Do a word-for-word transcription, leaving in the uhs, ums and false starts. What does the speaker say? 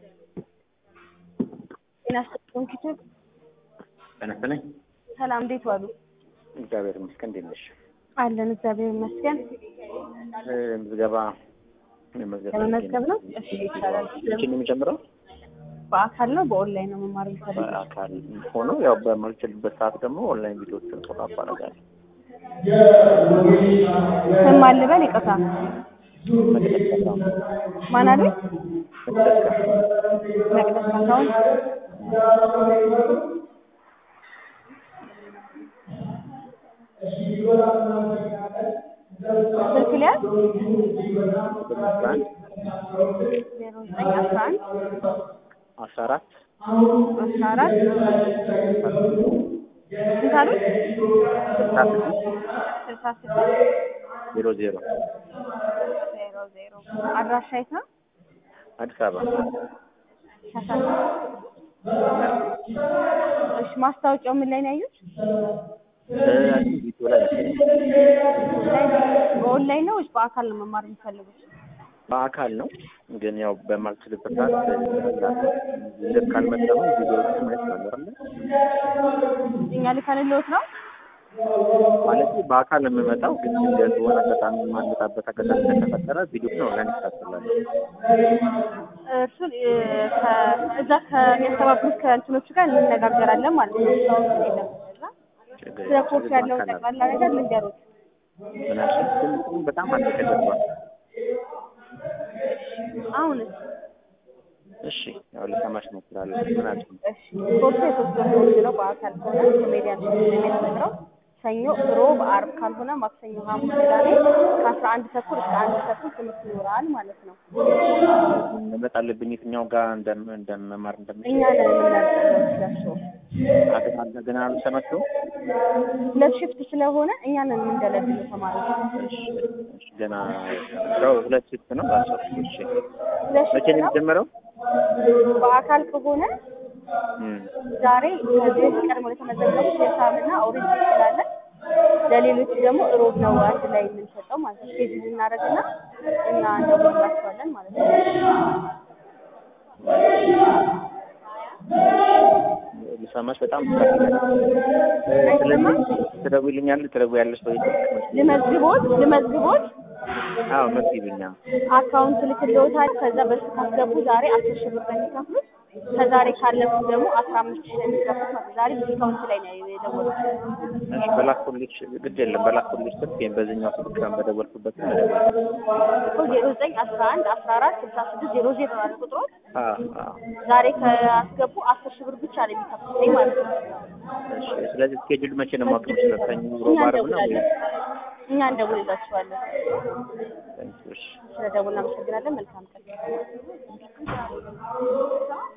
እናስተን ኪቱ ተነስተነኝ ሰላም እንዴት ዋሉ? እግዚአብሔር ይመስገን። እንዴት ነሽ? አለን እግዚአብሔር ይመስገን። ምዝገባ ለመመዝገብ ነው። እሺ ይቻላል። እቺን የሚጀምረው በአካል ነው በኦንላይን ነው መማር የሚፈልገው? በአካል ሆኖ ያው በማልችልበት ሰዓት ደግሞ ኦንላይን ቪዲዮዎችን ፎቶ አደርጋለሁ። ስም አልበል ይቅርታ። ማን አለ? መቅደስ ካሳሁን። ስልክ ላይ ዜሮ ዘጠኝ አስራ አንድ አስራ አራት አስራ አራት ስንት አሉት? ስልሳ ስድስት ዜሮ ዜሮ ዜሮ ዜሮ አድራሻ የት ነው? አዲስ አበባ። እሺ ማስታወቂያው ምን ላይ ነው ያዩት? ቪዲዮ ላይ በኦንላይን ነው ወይስ በአካል ነው መማር የሚፈልጉት? በአካል ነው ግን ያው በማልችልበት ሰዓት ልክ ካልመጣሁ ቪዲዮዎች ማየት ነው አይደል? እኛ ልከንልዎት ነው ማለት በአካል የምመጣው ግን እንደዚህ ወራ በጣም ማንጣበት አጋጣሚ ከተፈጠረ ቪዲዮ ነው ላን ይስተካከላል። እሱን ከዛ ከሚያስተባብሩት ከእንትኖቹ ጋር እንነጋገራለን ማለት ነው። ስለ ኮርስ ያለውን ጠቅላላ ነገር ልንገሩት። ምናልባት በጣም አልተከደረም። አሁንስ እሺ ያው ለሰማሽ ነው ትላለህ። ምናልባት እሺ ኮርስ የሶስት ወር ኮርስ ነው። በአካል ከሆነ ኮሜዲያን ነው የሚያስተምረው። ሰኞ፣ ሮብ፣ ዓርብ ካልሆነ ማክሰኞ፣ ሐሙስ፣ ቅዳሜ ከአስራ አንድ ተኩል እስከ አንድ ተኩል ትምህርት ይኖራል ማለት ነው። ለመጣልብኝ የትኛው ጋር እንደም እንደመማር እንደምችል እኛ ነን የምናስተምረው። አገና እንደገና አልሰማችሁ ሁለት ሽፍት ስለሆነ እኛ ነን የምንደለድለው ተማሪዎች። እሺ እሺ ገና ያው ሁለት ሽፍት ነው ባሰው። እሺ መቼ ነው የሚጀምረው? በአካል ከሆነ ዛሬ ከዚህ ቀድሞ ለተመዘገቡ ሂሳብና ኦሪንቴሽን ስላለ ለሌሎች ደግሞ ሮብ ነው አንድ ላይ የምንሰጠው ማለት ነው። ስኬጁል እናደርግና እና እንደውላችኋለን ማለት ነው። ልሰማሽ በጣም ስለዚህ ትደውይልኛለሽ ትደውያለሽ ወይ? ልመዝግቦት ልመዝግቦት አዎ መዝግቢኛ። አካውንት ልክልዎታል። ከዛ በሱ ካስገቡ ዛሬ አስር ሺህ ብር ነው የሚከፍሉት። ከዛሬ ካለፉ ደግሞ አስራ አምስት ሺህ ነው የሚከፍሉት ማለት ነው። ዛሬ ዲስካውንት ላይ ነው የደወሉት። እሺ በላኩልሽ ግድ የለም በላኩልሽ ስልክ በዚህኛው ስልክ ነው በደወልኩበት ነው የደወልኩት። ዜሮ ዘጠኝ አስራ አንድ አስራ አራት ስልሳ ስድስት ዜሮ ዜሮ ነው ቁጥሩ። አዎ አዎ ዛሬ ካስገቡ አስር ሺህ ብር ብቻ ነው የሚከፍሉት ማለት ነው። እሺ ስለዚህ ስኬጁል መቼ ነው ማቅረብ ስለተኝ ሮብ ዓርብ ነው ወይ? እኛ እንደውልላችኋለን። እሺ ስለደውልና አመሰግናለን። መልካም ቀን።